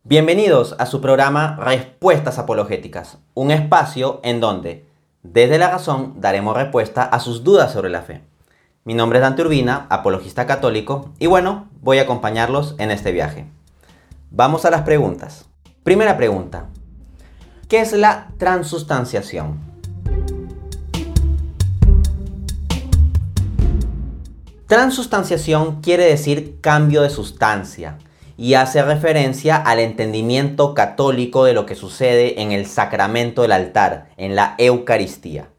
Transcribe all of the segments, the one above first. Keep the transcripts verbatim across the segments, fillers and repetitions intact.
Bienvenidos a su programa Respuestas Apologéticas, un espacio en donde, desde la razón, daremos respuesta a sus dudas sobre la fe. Mi nombre es Dante Urbina, apologista católico, y bueno, voy a acompañarlos en este viaje. Vamos a las preguntas. Primera pregunta: ¿qué es la transustanciación? Transustanciación quiere decir cambio de sustancia y hace referencia al entendimiento católico de lo que sucede en el sacramento del altar, en la Eucaristía.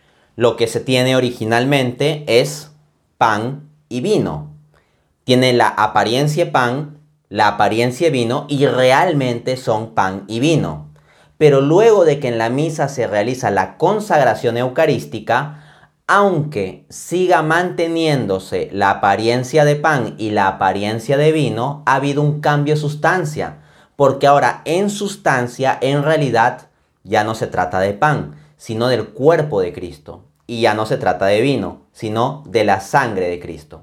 Lo que se tiene originalmente es pan y vino. Tiene la apariencia de pan, la apariencia de vino y realmente son pan y vino. Pero luego de que en la misa se realiza la consagración eucarística, aunque siga manteniéndose la apariencia de pan y la apariencia de vino, ha habido un cambio de sustancia, porque ahora en sustancia, en realidad, ya no se trata de pan, sino del cuerpo de Cristo, y ya no se trata de vino, sino de la sangre de Cristo.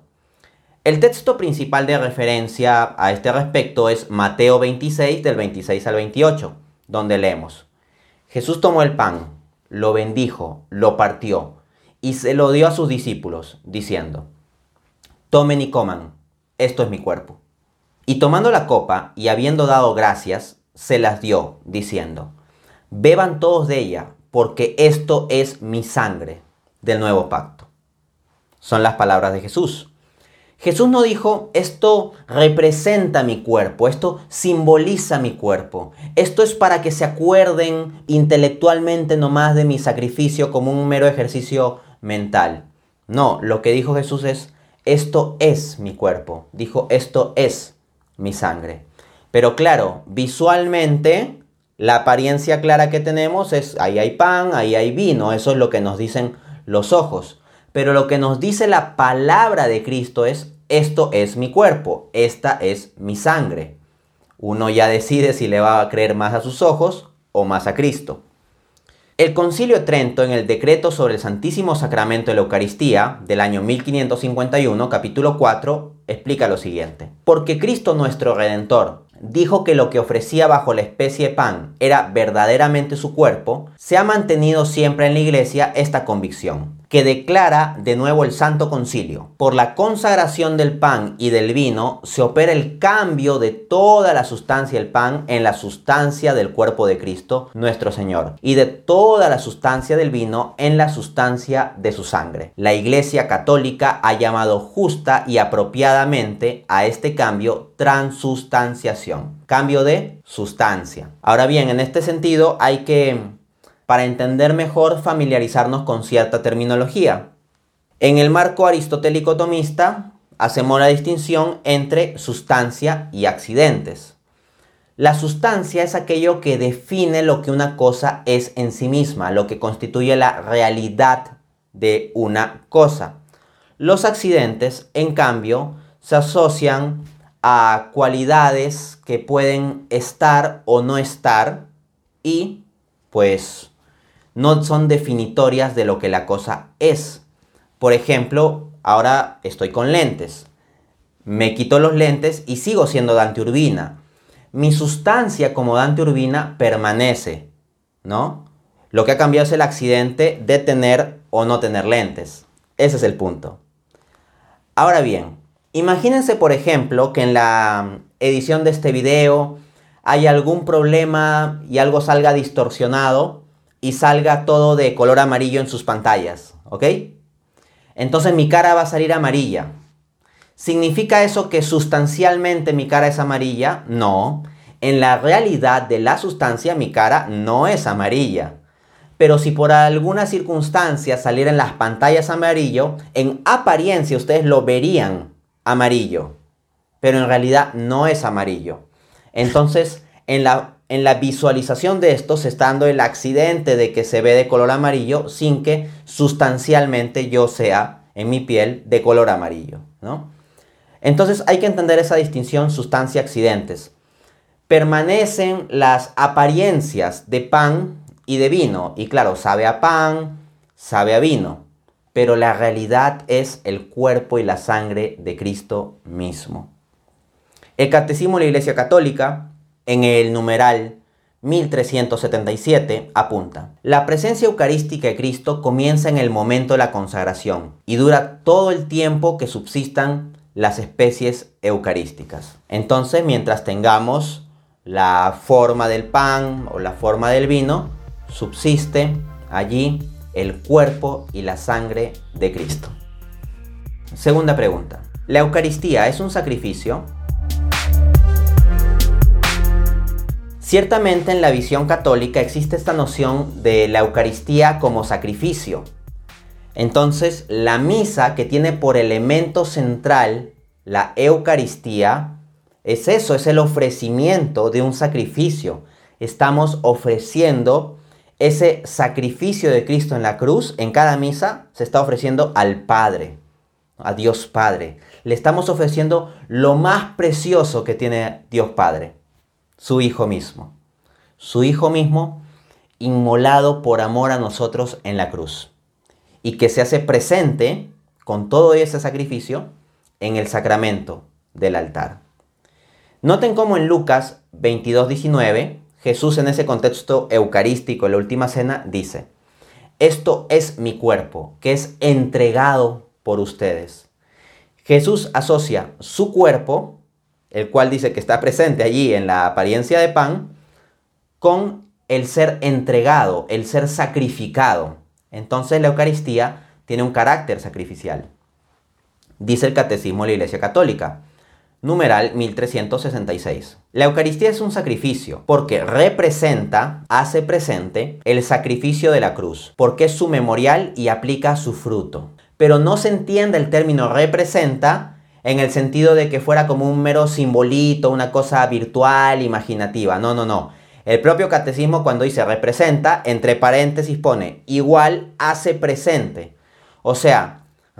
El texto principal de referencia a este respecto es Mateo veintiséis, del veintiséis al veintiocho, donde leemos: Jesús tomó el pan, lo bendijo, lo partió, y se lo dio a sus discípulos, diciendo: tomen y coman, esto es mi cuerpo. Y tomando la copa, y habiendo dado gracias, se las dio, diciendo: beban todos de ella, porque esto es mi sangre del nuevo pacto. Son las palabras de Jesús. Jesús no dijo: esto representa mi cuerpo, esto simboliza mi cuerpo, esto es para que se acuerden intelectualmente nomás de mi sacrificio como un mero ejercicio mental. No, lo que dijo Jesús es: esto es mi cuerpo. Dijo: esto es mi sangre. Pero claro, visualmente la apariencia clara que tenemos es: ahí hay pan, ahí hay vino. Eso es lo que nos dicen los ojos. Pero lo que nos dice la palabra de Cristo es: esto es mi cuerpo, esta es mi sangre. Uno ya decide si le va a creer más a sus ojos o más a Cristo. El Concilio de Trento, en el decreto sobre el Santísimo Sacramento de la Eucaristía del año mil quinientos cincuenta y uno, capítulo cuatro, explica lo siguiente: porque Cristo nuestro Redentor dijo que lo que ofrecía bajo la especie de pan era verdaderamente su cuerpo, se ha mantenido siempre en la Iglesia esta convicción, que declara de nuevo el Santo Concilio: por la consagración del pan y del vino se opera el cambio de toda la sustancia del pan en la sustancia del cuerpo de Cristo nuestro Señor, y de toda la sustancia del vino en la sustancia de su sangre. La Iglesia Católica ha llamado justa y apropiadamente a este cambio transustanciación, cambio de sustancia. Ahora bien, en este sentido hay que, para entender mejor, familiarizarnos con cierta terminología. En el marco aristotélico tomista hacemos la distinción entre sustancia y accidentes. La sustancia es aquello que define lo que una cosa es en sí misma, lo que constituye la realidad de una cosa. Los accidentes, en cambio, se asocian a cualidades que pueden estar o no estar y, pues, no son definitorias de lo que la cosa es. Por ejemplo, ahora estoy con lentes. Me quito los lentes y sigo siendo Dante Urbina. Mi sustancia como Dante Urbina permanece, ¿no? Lo que ha cambiado es el accidente de tener o no tener lentes. Ese es el punto. Ahora bien, imagínense, por ejemplo, que en la edición de este video hay algún problema y algo salga distorsionado y salga todo de color amarillo en sus pantallas, ¿ok? Entonces mi cara va a salir amarilla. ¿Significa eso que sustancialmente mi cara es amarilla? No. En la realidad de la sustancia mi cara no es amarilla. Pero si por alguna circunstancia saliera en las pantallas amarillo, en apariencia ustedes lo verían amarillo. Pero en realidad no es amarillo. Entonces, en la, en la visualización de esto se está dando el accidente de que se ve de color amarillo sin que sustancialmente yo sea en mi piel de color amarillo, ¿no? Entonces hay que entender esa distinción sustancia-accidentes. Permanecen las apariencias de pan y de vino. Y claro, sabe a pan, sabe a vino. Pero la realidad es el cuerpo y la sangre de Cristo mismo. El Catecismo de la Iglesia Católica en el numeral mil trescientos setenta y siete, apunta: la presencia eucarística de Cristo comienza en el momento de la consagración y dura todo el tiempo que subsistan las especies eucarísticas. Entonces, mientras tengamos la forma del pan o la forma del vino, subsiste allí el cuerpo y la sangre de Cristo. Segunda pregunta: ¿la Eucaristía es un sacrificio? Ciertamente en la visión católica existe esta noción de la Eucaristía como sacrificio. Entonces, la misa, que tiene por elemento central la Eucaristía, es eso, es el ofrecimiento de un sacrificio. Estamos ofreciendo ese sacrificio de Cristo en la cruz. En cada misa se está ofreciendo al Padre, a Dios Padre. Le estamos ofreciendo lo más precioso que tiene Dios Padre, su Hijo mismo. Su Hijo mismo inmolado por amor a nosotros en la cruz. Y que se hace presente con todo ese sacrificio en el sacramento del altar. Noten cómo en Lucas veintidós diecinueve, Jesús, en ese contexto eucarístico, en la última cena, dice: esto es mi cuerpo, que es entregado por ustedes. Jesús asocia su cuerpo, el cual dice que está presente allí en la apariencia de pan, con el ser entregado, el ser sacrificado. Entonces la Eucaristía tiene un carácter sacrificial. Dice el Catecismo de la Iglesia Católica, numeral mil trescientos sesenta y seis. La Eucaristía es un sacrificio porque representa, hace presente el sacrificio de la cruz, porque es su memorial y aplica su fruto. Pero no se entiende el término representa en el sentido de que fuera como un mero simbolito, una cosa virtual, imaginativa. No, no, no. El propio Catecismo, cuando dice representa, entre paréntesis pone igual hace presente. O sea,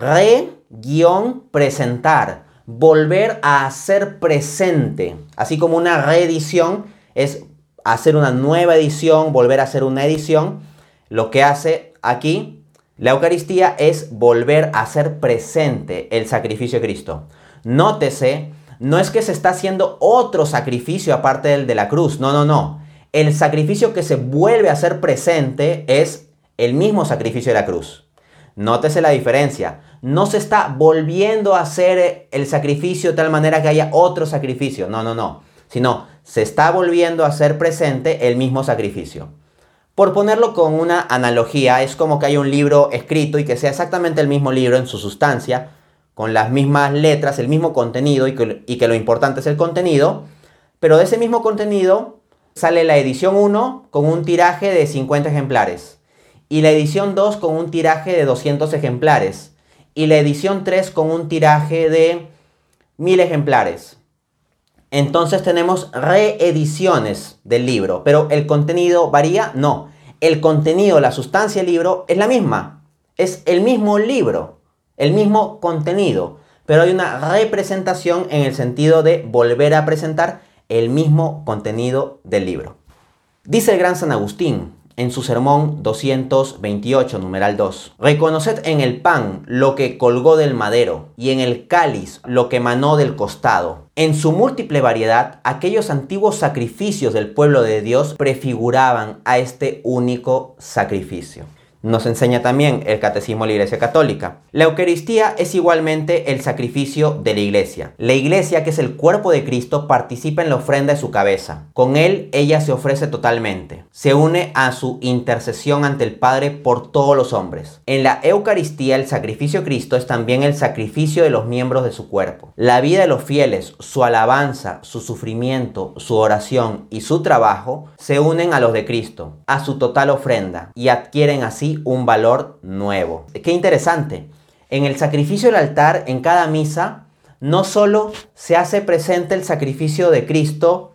re-presentar, volver a hacer presente. Así como una reedición es hacer una nueva edición, volver a hacer una edición. Lo que hace aquí la Eucaristía es volver a hacer presente el sacrificio de Cristo. Nótese, no es que se está haciendo otro sacrificio aparte del de la cruz. No, no, no. El sacrificio que se vuelve a hacer presente es el mismo sacrificio de la cruz. Nótese la diferencia. No se está volviendo a hacer el sacrificio de tal manera que haya otro sacrificio. No, no, no. Sino se está volviendo a hacer presente el mismo sacrificio. Por ponerlo con una analogía, es como que hay un libro escrito y que sea exactamente el mismo libro en su sustancia, con las mismas letras, el mismo contenido, y que, y que lo importante es el contenido, pero de ese mismo contenido sale la edición uno con un tiraje de cincuenta ejemplares, y la edición dos con un tiraje de doscientos ejemplares, y la edición tres con un tiraje de mil ejemplares. Entonces tenemos reediciones del libro, pero ¿el contenido varía? No. El contenido, la sustancia del libro es la misma. Es el mismo libro, el mismo contenido, pero hay una representación en el sentido de volver a presentar el mismo contenido del libro. Dice el gran San Agustín en su sermón doscientos veintiocho, numeral dos: reconoced en el pan lo que colgó del madero y en el cáliz lo que manó del costado. En su múltiple variedad, aquellos antiguos sacrificios del pueblo de Dios prefiguraban a este único sacrificio. Nos enseña también el Catecismo de la Iglesia Católica. La Eucaristía es igualmente el sacrificio de la Iglesia. La Iglesia, que es el cuerpo de Cristo, participa en la ofrenda de su cabeza. Con él, ella se ofrece totalmente. Se une a su intercesión ante el Padre por todos los hombres. En la Eucaristía, el sacrificio de Cristo es también el sacrificio de los miembros de su cuerpo. La vida de los fieles, su alabanza, su sufrimiento, su oración y su trabajo se unen a los de Cristo, a su total ofrenda, y adquieren así un valor nuevo. Qué interesante. En el sacrificio del altar, en cada misa, no solo se hace presente el sacrificio de Cristo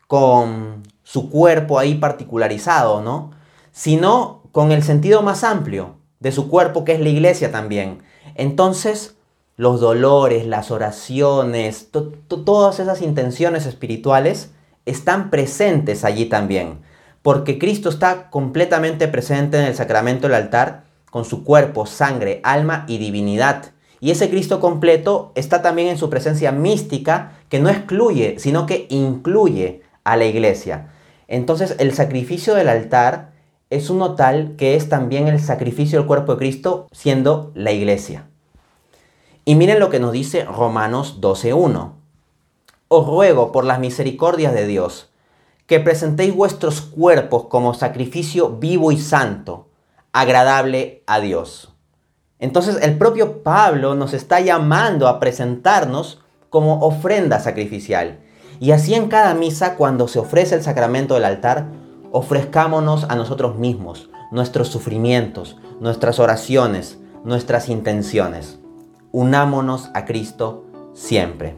con su cuerpo ahí particularizado, ¿no? Sino con el sentido más amplio de su cuerpo, que es la Iglesia también. Entonces, los dolores, las oraciones, to- to- todas esas intenciones espirituales están presentes allí también. Porque Cristo está completamente presente en el sacramento del altar con su cuerpo, sangre, alma y divinidad. Y ese Cristo completo está también en su presencia mística, que no excluye, sino que incluye a la iglesia. Entonces el sacrificio del altar es uno tal que es también el sacrificio del cuerpo de Cristo, siendo la iglesia. Y miren lo que nos dice Romanos doce uno. Os ruego por las misericordias de Dios que presentéis vuestros cuerpos como sacrificio vivo y santo, agradable a Dios. Entonces el propio Pablo nos está llamando a presentarnos como ofrenda sacrificial. Y así en cada misa, cuando se ofrece el sacramento del altar, ofrezcámonos a nosotros mismos, nuestros sufrimientos, nuestras oraciones, nuestras intenciones. Unámonos a Cristo siempre.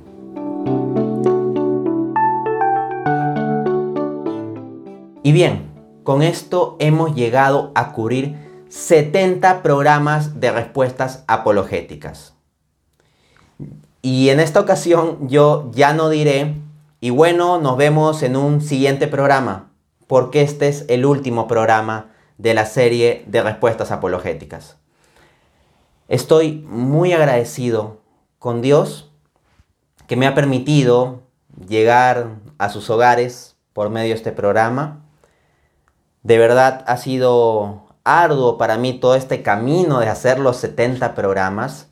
Y bien, con esto hemos llegado a cubrir setenta programas de respuestas apologéticas. Y en esta ocasión yo ya no diré, y bueno, nos vemos en un siguiente programa, porque este es el último programa de la serie de respuestas apologéticas. Estoy muy agradecido con Dios que me ha permitido llegar a sus hogares por medio de este programa. De verdad ha sido arduo para mí todo este camino de hacer los setenta programas,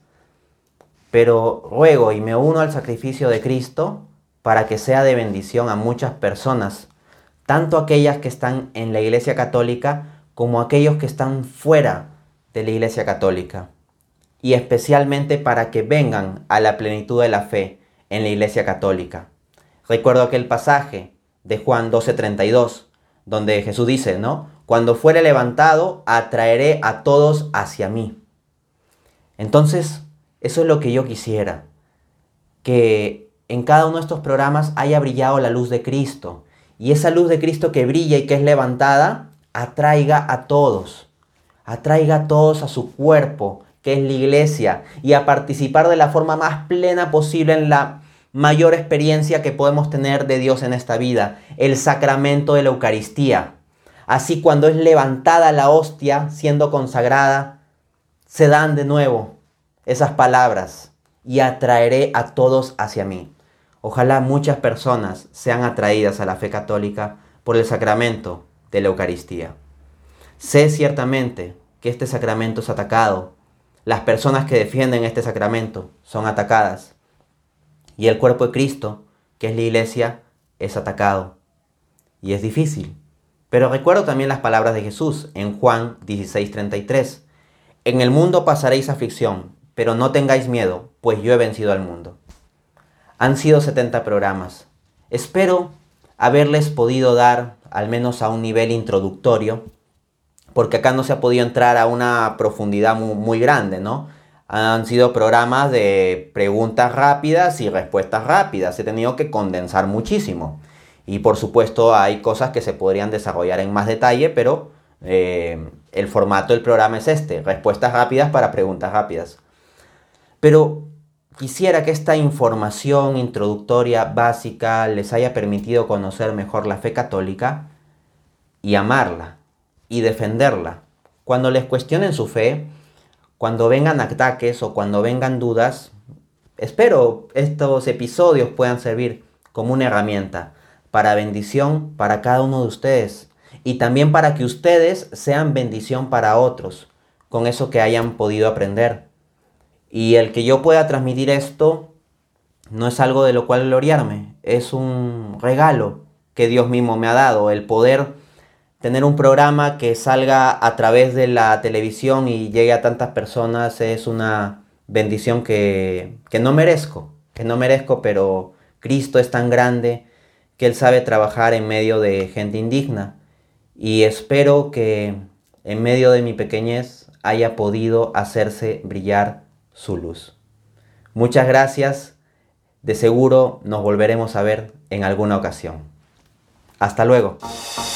pero ruego y me uno al sacrificio de Cristo para que sea de bendición a muchas personas, tanto aquellas que están en la Iglesia Católica como aquellos que están fuera de la Iglesia Católica, y especialmente para que vengan a la plenitud de la fe en la Iglesia Católica. Recuerdo aquel pasaje de Juan doce treinta y dos, donde Jesús dice, ¿no? Cuando fuere levantado, atraeré a todos hacia mí. Entonces, eso es lo que yo quisiera, que en cada uno de estos programas haya brillado la luz de Cristo, y esa luz de Cristo que brilla y que es levantada, atraiga a todos, atraiga a todos a su cuerpo, que es la iglesia, y a participar de la forma más plena posible en la mayor experiencia que podemos tener de Dios en esta vida, el sacramento de la Eucaristía. Así, cuando es levantada la hostia siendo consagrada, se dan de nuevo esas palabras: y atraeré a todos hacia mí. Ojalá muchas personas sean atraídas a la fe católica por el sacramento de la Eucaristía. Sé ciertamente que este sacramento es atacado. Las personas que defienden este sacramento son atacadas. Y el cuerpo de Cristo, que es la iglesia, es atacado. Y es difícil. Pero recuerdo también las palabras de Jesús en Juan dieciséis treinta y tres. En el mundo pasaréis aflicción, pero no tengáis miedo, pues yo he vencido al mundo. Han sido setenta programas. Espero haberles podido dar, al menos a un nivel introductorio, porque acá no se ha podido entrar a una profundidad muy, muy grande, ¿no? Han sido programas de preguntas rápidas y respuestas rápidas. He tenido que condensar muchísimo. Y por supuesto hay cosas que se podrían desarrollar en más detalle, pero eh, el formato del programa es este: respuestas rápidas para preguntas rápidas. Pero quisiera que esta información introductoria básica les haya permitido conocer mejor la fe católica y amarla y defenderla. Cuando les cuestionen su fe, cuando vengan ataques o cuando vengan dudas, espero estos episodios puedan servir como una herramienta para bendición para cada uno de ustedes, y también para que ustedes sean bendición para otros con eso que hayan podido aprender. Y el que yo pueda transmitir esto no es algo de lo cual gloriarme, es un regalo que Dios mismo me ha dado. El poder tener un programa que salga a través de la televisión y llegue a tantas personas es una bendición que, que no merezco, que no merezco, pero Cristo es tan grande que Él sabe trabajar en medio de gente indigna, y espero que en medio de mi pequeñez haya podido hacerse brillar su luz. Muchas gracias, de seguro nos volveremos a ver en alguna ocasión. Hasta luego.